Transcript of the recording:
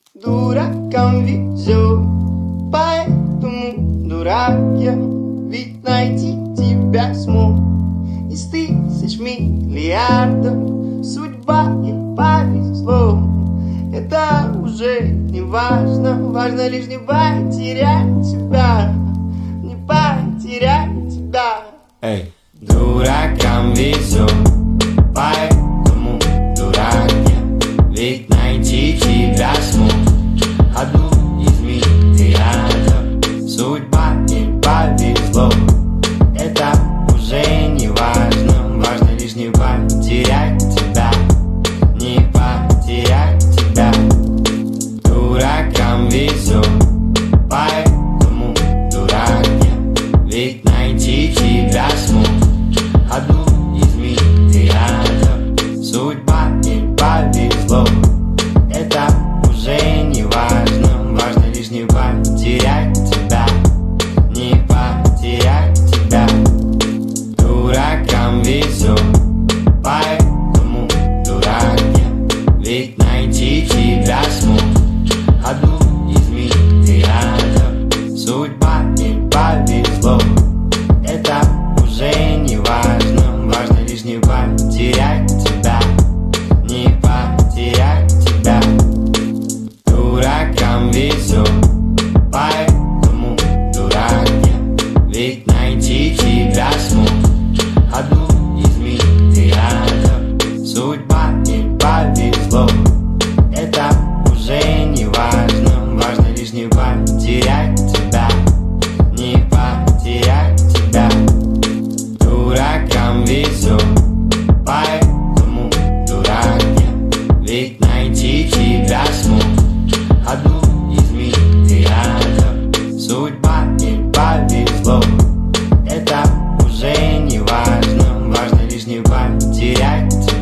Дуракам везет, поэтому дурак я. Ведь найти тебя смог из тысяч миллиардов. Судьба и повезло. Это уже не важно. Важно лишь не потерять тебя. Не потерять тебя. Эй, дуракам везет, поэтому дурак я. Ведь найти тебя смог одну из миллиардов. Судьба не повезло. Это уже не важно. Важно лишь не потерять тебя. Не потерять тебя. Дуракам везет, поэтому дурак я. Ведь найти тебя смог одну из миллиардов. Судьба не повезло. Это уже не важно. Важно лишь не потерять тебя. Не потерять тебя. Дуракам везет, поэтому дурак я. Ведь найти тебя смог одну из миллиардов. Судьба не повезло. Это уже не важно. Важно лишь не потерять тебя. Не потерять тебя. Дуракам везет, поэтому дурак я. Ведь найти тебя смог одну из миллиардов. Судьба не повезло. Это уже не важно. Важно лишь не потерять тебя. Не потерять тебя. Дуракам везет, поэтому дурак я. Ведь найти тебя смог одну из миллиардов. Судьба не повезло. Это уже не важно. Важно лишь не потерять тебя.